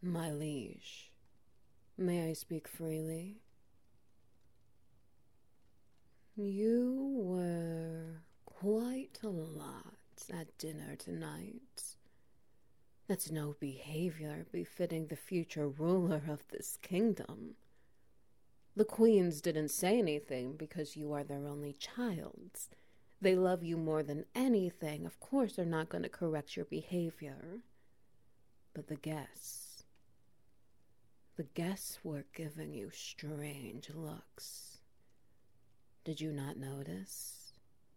My liege, may I speak freely? You were quite a lot at dinner tonight. That's no behavior befitting the future ruler of this kingdom. The queens didn't say anything because you are their only child. They love you more than anything. Of course, they're not going to correct your behavior. But the guests were giving you strange looks. Did you not notice?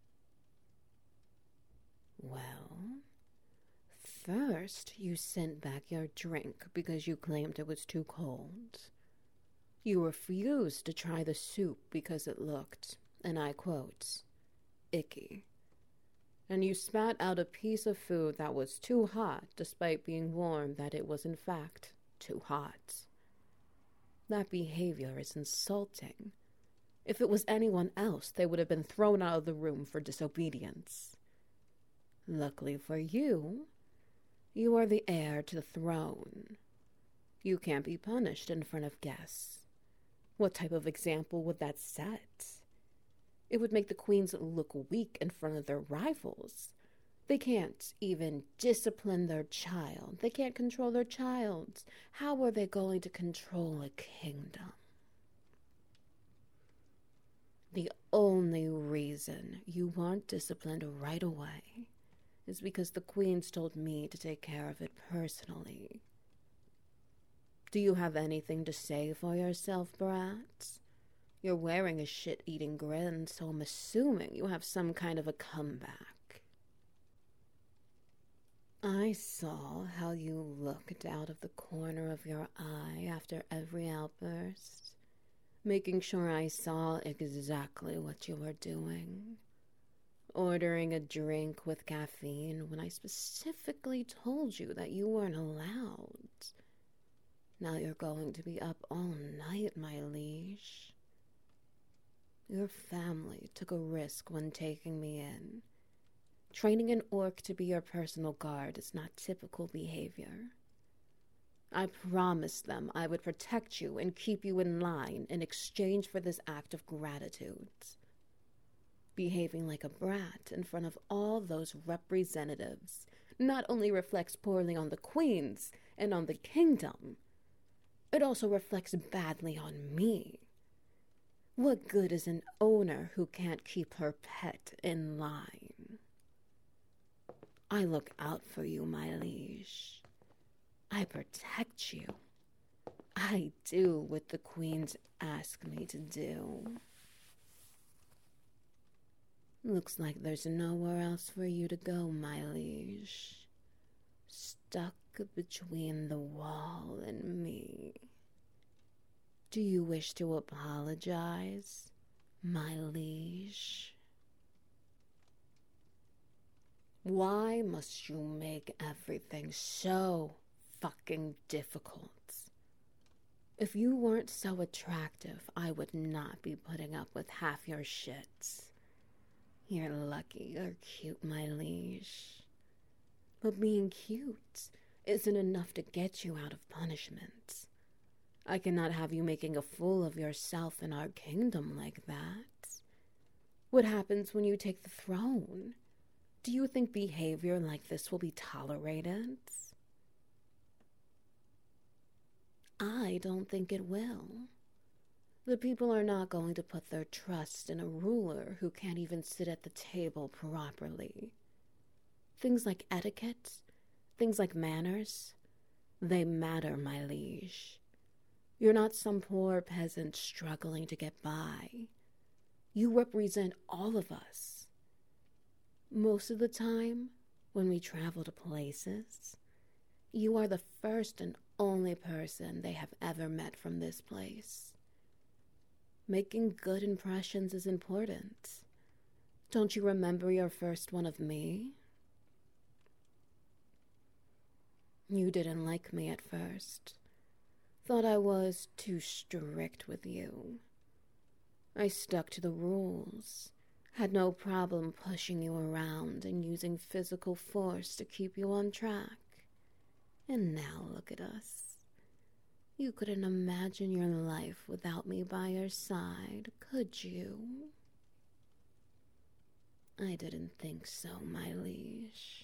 Well, first you sent back your drink because you claimed it was too cold. You refused to try the soup because it looked, and I quote, icky. And you spat out a piece of food that was too hot despite being warned that it was in fact too hot. That behavior is insulting. If it was anyone else, they would have been thrown out of the room for disobedience. Luckily for you, you are the heir to the throne. You can't be punished in front of guests. What type of example would that set? It would make the queens look weak in front of their rivals. They can't even discipline their child. They can't control their child. How are they going to control a kingdom? The only reason you weren't disciplined right away is because the queens told me to take care of it personally. Do you have anything to say for yourself, brats? You're wearing a shit-eating grin, so I'm assuming you have some kind of a comeback. I saw how you looked out of the corner of your eye after every outburst, making sure I saw exactly what you were doing. Ordering a drink with caffeine when I specifically told you that you weren't allowed. Now you're going to be up all night, my liege. Your family took a risk when taking me in. Training an orc to be your personal guard is not typical behavior. I promised them I would protect you and keep you in line in exchange for this act of gratitude. Behaving like a brat in front of all those representatives not only reflects poorly on the queens and on the kingdom, it also reflects badly on me. What good is an owner who can't keep her pet in line? I look out for you, my liege. I protect you. I do what the queens ask me to do. Looks like there's nowhere else for you to go, my liege. Stuck between the wall and me. Do you wish to apologize, my liege? Why must you make everything so fucking difficult? If you weren't so attractive, I would not be putting up with half your shit. You're lucky you're cute, my liege. But being cute isn't enough to get you out of punishment. I cannot have you making a fool of yourself in our kingdom like that. What happens when you take the throne? Do you think behavior like this will be tolerated? I don't think it will. The people are not going to put their trust in a ruler who can't even sit at the table properly. Things like etiquette, things like manners, they matter, my liege. You're not some poor peasant struggling to get by. You represent all of us. Most of the time, when we travel to places, you are the first and only person they have ever met from this place. Making good impressions is important. Don't you remember your first one of me? You didn't like me at first. Thought I was too strict with you. I stuck to the rules. Had no problem pushing you around and using physical force to keep you on track. And now look at us. You couldn't imagine your life without me by your side, could you? I didn't think so, my liege.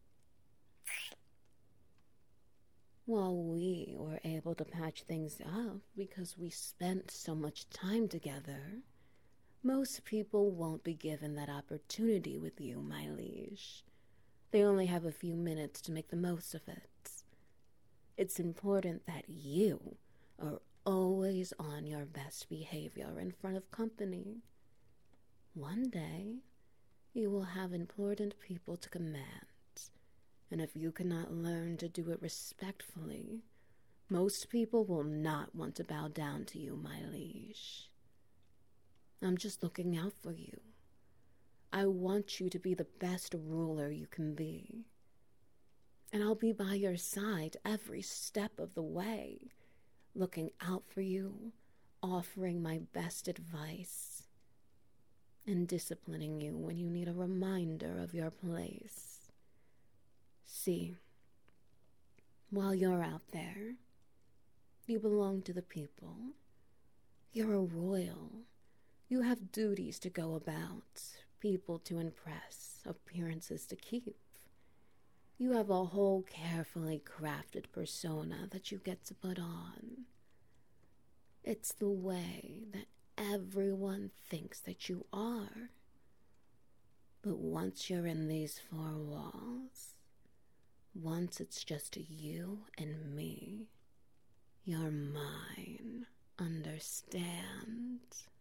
While we were able to patch things up because we spent so much time together, most people won't be given that opportunity with you, my liege. They only have a few minutes to make the most of it. It's important that you are always on your best behavior in front of company. One day, you will have important people to command, and if you cannot learn to do it respectfully, most people will not want to bow down to you, my liege. I'm just looking out for you. I want you to be the best ruler you can be. And I'll be by your side every step of the way, looking out for you, offering my best advice, and disciplining you when you need a reminder of your place. See, while you're out there, you belong to the people. You're a royal. You have duties to go about, people to impress, appearances to keep. You have a whole carefully crafted persona that you get to put on. It's the way that everyone thinks that you are. But once you're in these four walls, once it's just you and me, you're mine, understand?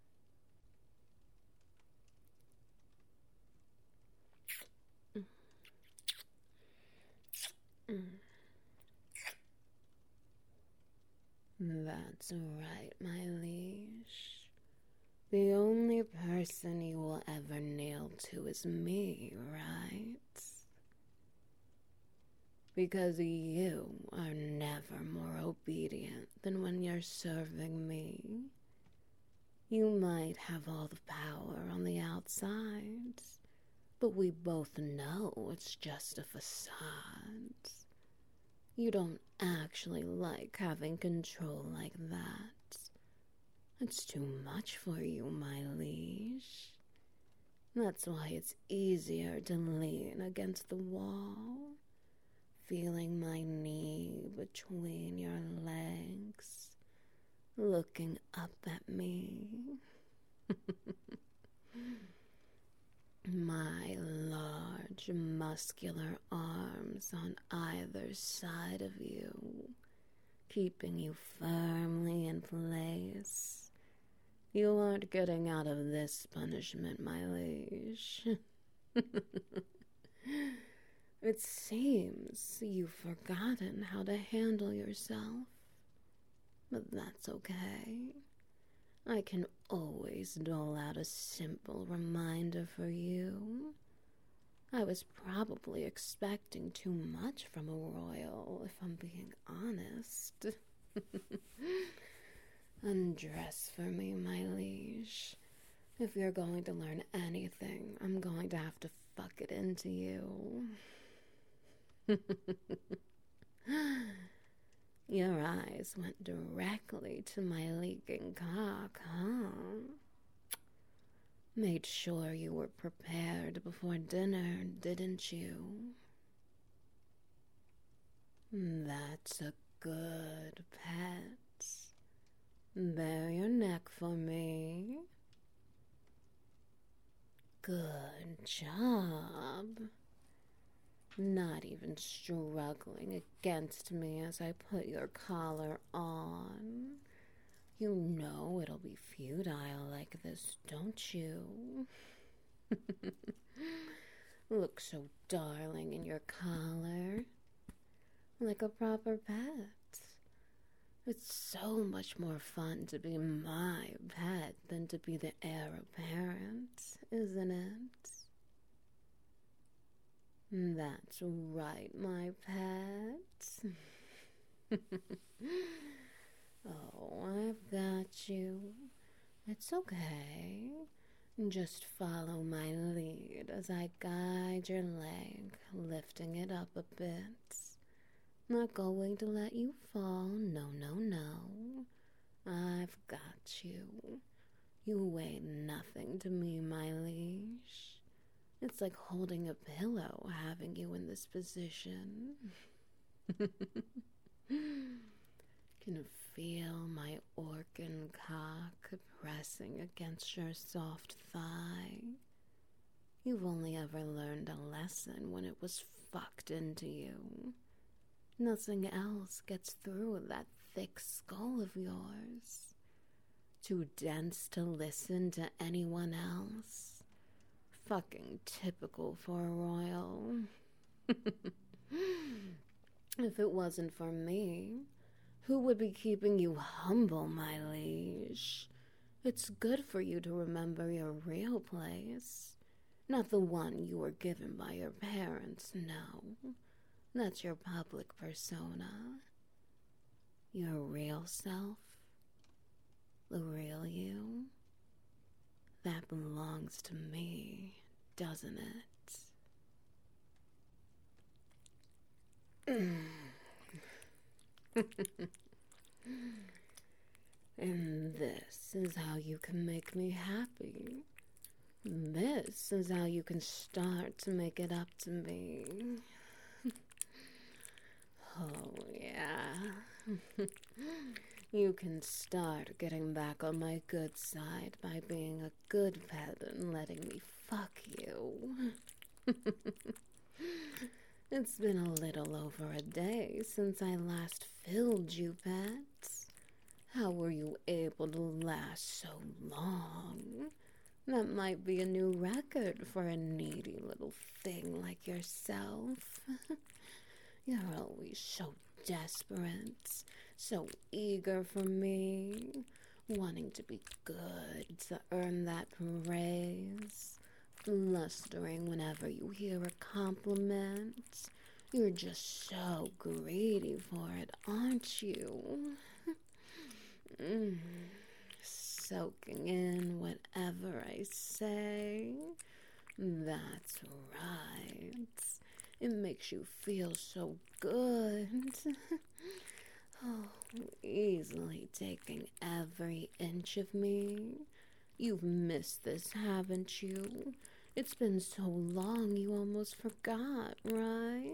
That's right, my liege. The only person you will ever kneel to is me, right? Because you are never more obedient than when you're serving me. You might have all the power on the outside, but we both know it's just a facade. You don't actually like having control like that. It's too much for you, my liege. That's why it's easier to lean against the wall, feeling my knee between your legs, looking up at me. My large, muscular arms on either side of you, keeping you firmly in place. You aren't getting out of this punishment, my liege. It seems you've forgotten how to handle yourself, but that's okay. I can always dole out a simple reminder for you. I was probably expecting too much from a royal, if I'm being honest. Undress for me, my liege. If you're going to learn anything, I'm going to have to fuck it into you. Your eyes went directly to my leaking cock, huh? Made sure you were prepared before dinner, didn't you? That's a good pet. Bare your neck for me. Good job. Not even struggling against me as I put your collar on. You know it'll be futile like this, don't you? Look so darling in your collar. Like a proper pet. It's so much more fun to be my pet than to be the heir apparent, isn't it? That's right, my pet. Oh, I've got you. It's okay. Just follow my lead as I guide your leg, lifting it up a bit. Not going to let you fall. No, no, no. I've got you. You weigh nothing to me, my liege. It's like holding a pillow, having you in this position. Can feel my organ cock pressing against your soft thigh. You've only ever learned a lesson when it was fucked into you. Nothing else gets through that thick skull of yours. Too dense to listen to anyone else. Fucking typical for a royal. If it wasn't for me, who would be keeping you humble, my liege? It's good for you to remember your real place. Not the one you were given by your parents, no. That's your public persona. Your real self. The real you. That belongs to me, doesn't it? And this is how you can make me happy. This is how you can start to make it up to me. Oh, yeah. You can start getting back on my good side by being a good pet and letting me fuck you. It's been a little over a day since I last filled you, pets. How were you able to last so long? That might be a new record for a needy little thing like yourself. You're always so desperate, so eager for me, wanting to be good to earn that praise, blustering whenever you hear a compliment. You're just so greedy for it, aren't you? Soaking in whatever I say. That's right. It makes you feel so good. Oh, easily taking every inch of me. You've missed this, haven't you? It's been so long you almost forgot, right?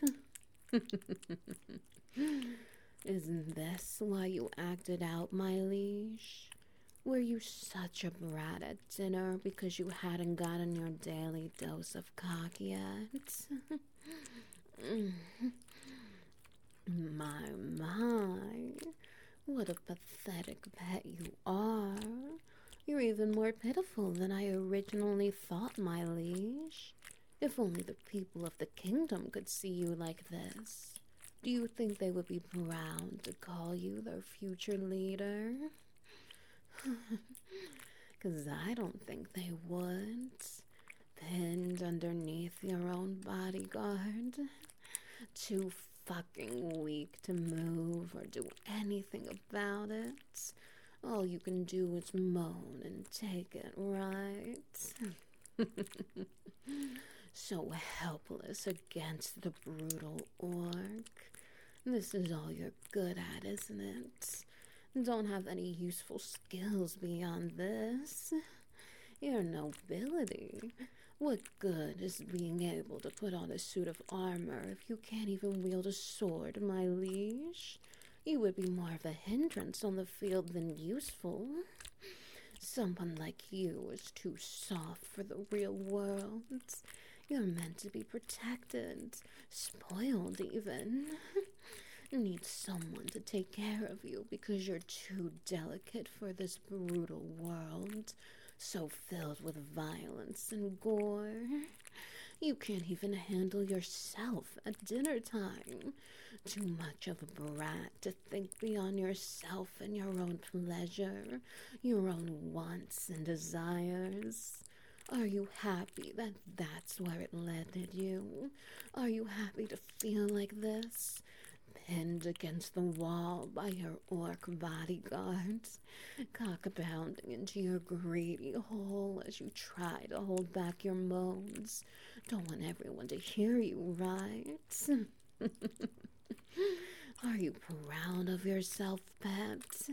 Isn't this why you acted out, my liege? Were you such a brat at dinner because you hadn't gotten your daily dose of cock yet? My, what a pathetic pet you are. You're even more pitiful than I originally thought, my liege. If only the people of the kingdom could see you like this. Do you think they would be proud to call you their future leader? 'Cause I don't think they would. Pinned underneath your own bodyguard. Too fucking weak to move or do anything about it. All you can do is moan and take it, right? So helpless against the brutal orc. This is all you're good at, isn't it? Don't have any useful skills beyond this. Your nobility. What good is being able to put on a suit of armor if you can't even wield a sword, my liege? You would be more of a hindrance on the field than useful. Someone like you is too soft for the real world. You're meant to be protected, spoiled even. Need someone to take care of you because you're too delicate for this brutal world, so filled with violence and gore. You can't even handle yourself at dinner time. Too much of a brat to think beyond yourself and your own pleasure, your own wants and desires. Are you happy that that's where it landed you? Are you happy to feel like this? Pinned against the wall by your orc bodyguards, cock pounding into your greedy hole as you try to hold back your moans. Don't want everyone to hear you, right? Are you proud of yourself, pet?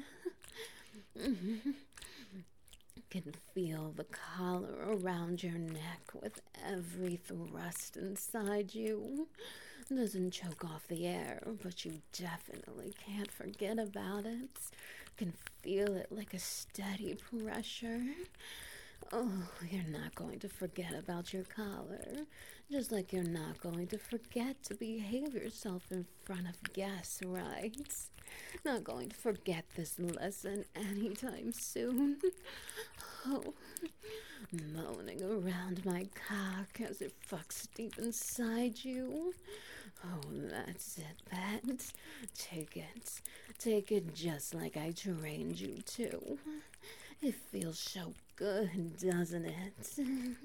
Can feel the collar around your neck with every thrust inside you. Doesn't choke off the air, but you definitely can't forget about it. Can feel it like a steady pressure. Oh, you're not going to forget about your collar, just like you're not going to forget to behave yourself in front of guests, right? Not going to forget this lesson anytime soon. Oh, moaning around my cock as it fucks deep inside you. Oh, that's it, pet. Take it. Take it just like I trained you to. It feels so good, doesn't it?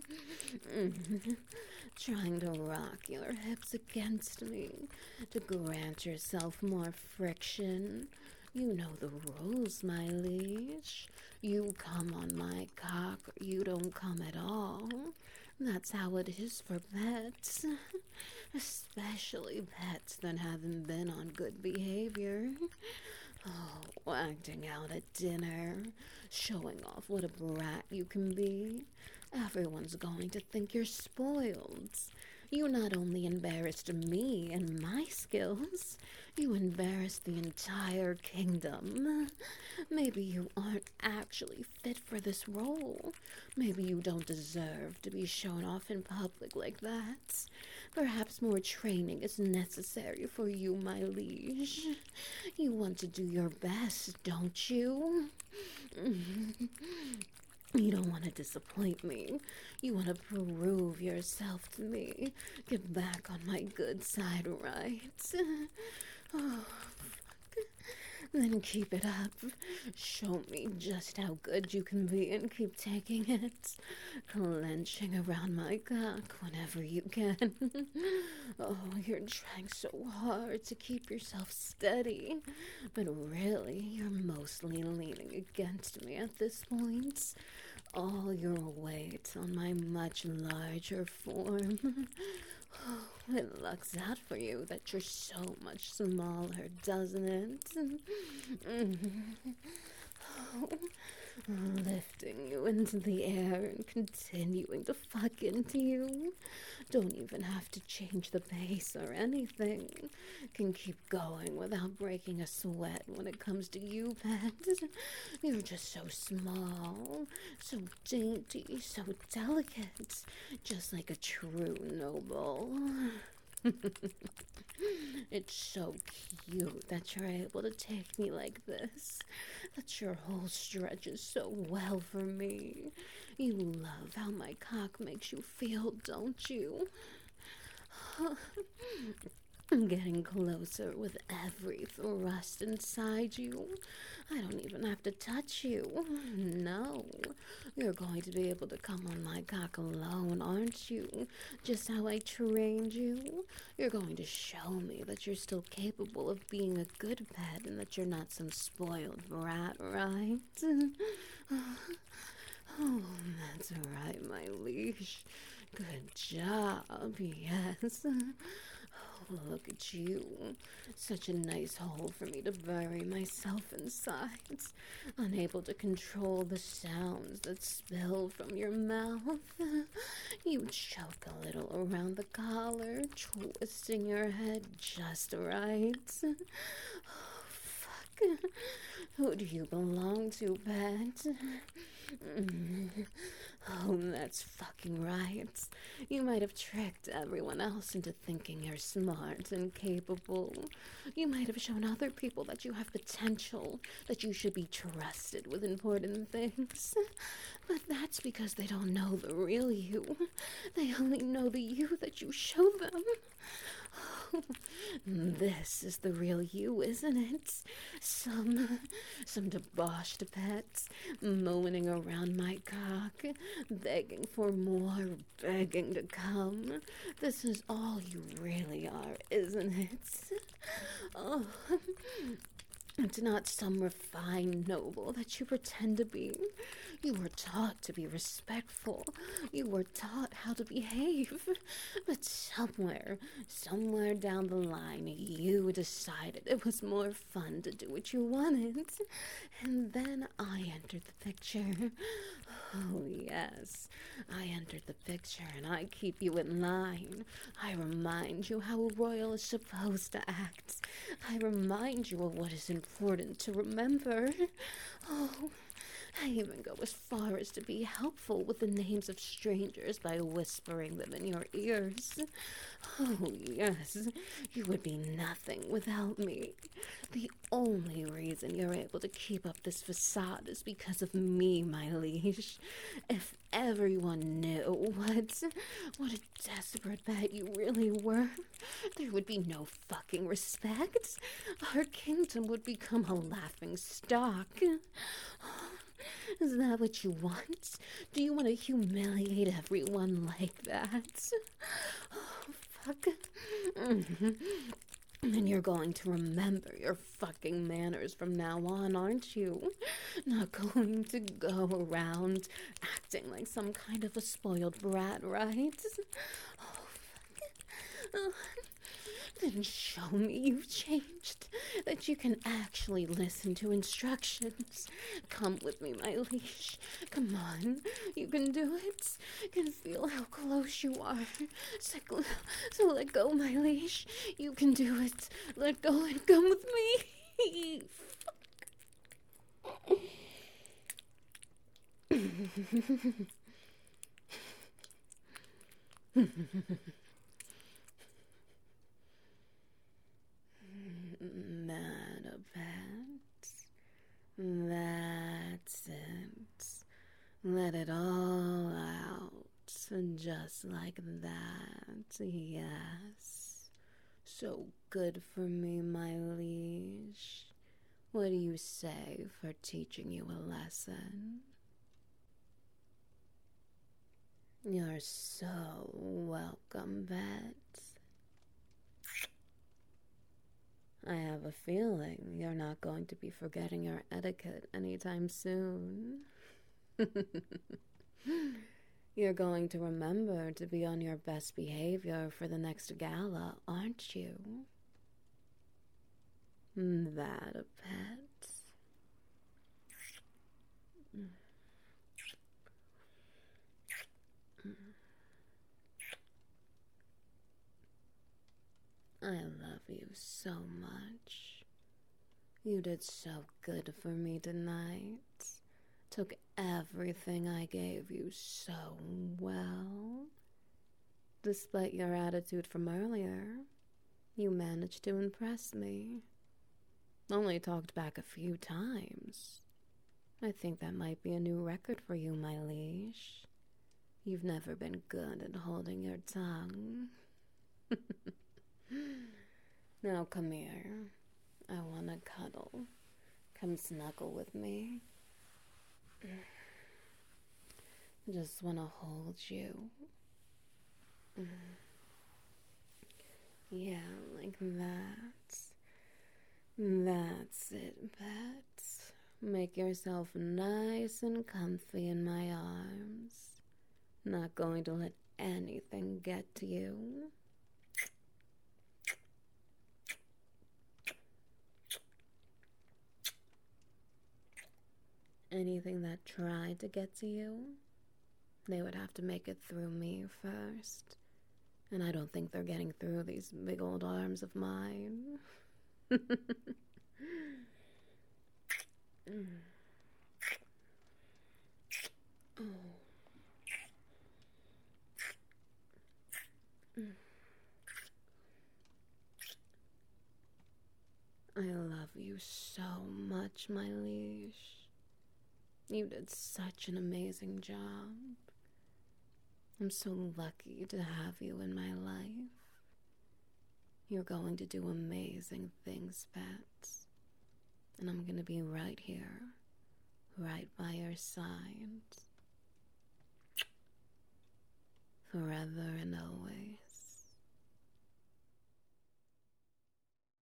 Trying to rock your hips against me to grant yourself more friction. You know the rules, my liege. You come on my cock or you don't come at all. That's how it is for pets. Especially pets that haven't been on good behavior. Oh, acting out at dinner, showing off what a brat you can be. Everyone's going to think you're spoiled. You not only embarrassed me and my skills, you embarrassed the entire kingdom. Maybe you aren't actually fit for this role. Maybe you don't deserve to be shown off in public like that. Perhaps more training is necessary for you, my liege. You want to do your best, don't you? You don't want to disappoint me. You want to prove yourself to me. Get back on my good side, right? Oh, then keep it up. Show me just how good you can be and keep taking it. Clenching around my cock whenever you can. Oh, you're trying so hard to keep yourself steady. But really, you're mostly leaning against me at this point. All your weight on my much larger form. Oh, it looks out for you that you're so much smaller, doesn't it? Oh, lifting you into the air and continuing to fuck into you. Don't even have to change the pace or anything. Can keep going without breaking a sweat when it comes to you, pet. You're just so small, so dainty, so delicate, just like a true noble. It's so cute that you're able to take me like this, that your whole stretches so well for me. You love how my cock makes you feel, don't you? I'm getting closer with every thrust inside you. I don't even have to touch you. No, you're going to be able to come on my cock alone, aren't you? Just how I trained you. You're going to show me that you're still capable of being a good pet and that you're not some spoiled brat, right? Oh, that's right, my leash. Good job, yes. Oh, look at you. Such a nice hole for me to bury myself inside. Unable to control the sounds that spill from your mouth. You choke a little around the collar, twisting your head just right. Oh, fuck. Who do you belong to, pet? Oh, that's fucking right. You might have tricked everyone else into thinking you're smart and capable. You might have shown other people that you have potential, that you should be trusted with important things. But that's because they don't know the real you. They only know the you that you show them. Oh, this is the real you, isn't it? Some debauched pets moaning around my cock, begging for more, begging to come. This is all you really are, isn't it? Oh, It's not some refined noble that you pretend to be. You were taught to be respectful. You were taught how to behave. But somewhere down the line, you decided it was more fun to do what you wanted. And then I entered the picture. Oh, yes. I entered the picture and I keep you in line. I remind you how a royal is supposed to act. I remind you of what is important to remember. Oh, I even go as far as to be helpful with the names of strangers by whispering them in your ears. Oh, yes, you would be nothing without me. The only reason you're able to keep up this facade is because of me, my liege. If everyone knew what a desperate bet you really were, there would be no fucking respect. Our kingdom would become a laughing stock. Is that what you want? Do you want to humiliate everyone like that? Oh, fuck. And you're going to remember your fucking manners from now on, aren't you? Not going to go around acting like some kind of a spoiled brat, right? Oh, fuck. Oh, then show me you've changed, that you can actually listen to instructions. Come with me, my liege. Come on, you can do it. I can feel how close you are. So let go, my liege. You can do it. Let go and come with me. Manabet. That's it. Let it all out. Just like that. Yes. So good for me, my liege. What do you say for teaching you a lesson? You're so welcome, Bet. I have a feeling you're not going to be forgetting your etiquette anytime soon. You're going to remember to be on your best behavior for the next gala, aren't you? That a pet? I love you so much. You did so good for me tonight. Took everything I gave you so well. Despite your attitude from earlier, you managed to impress me. Only talked back a few times. I think that might be a new record for you, my liege. You've never been good at holding your tongue. Now come here. I want to cuddle. Come snuggle with me. Just want to hold you. Yeah, like that. That's it, Pet. Make yourself nice and comfy in my arms. Not going to let anything get to you. Anything that tried to get to you, they would have to make it through me first. And I don't think they're getting through these big old arms of mine. I love you so much, my liege. You did such an amazing job. I'm so lucky to have you in my life. You're going to do amazing things, Pets. And I'm going to be right here, right by your side. Forever and always.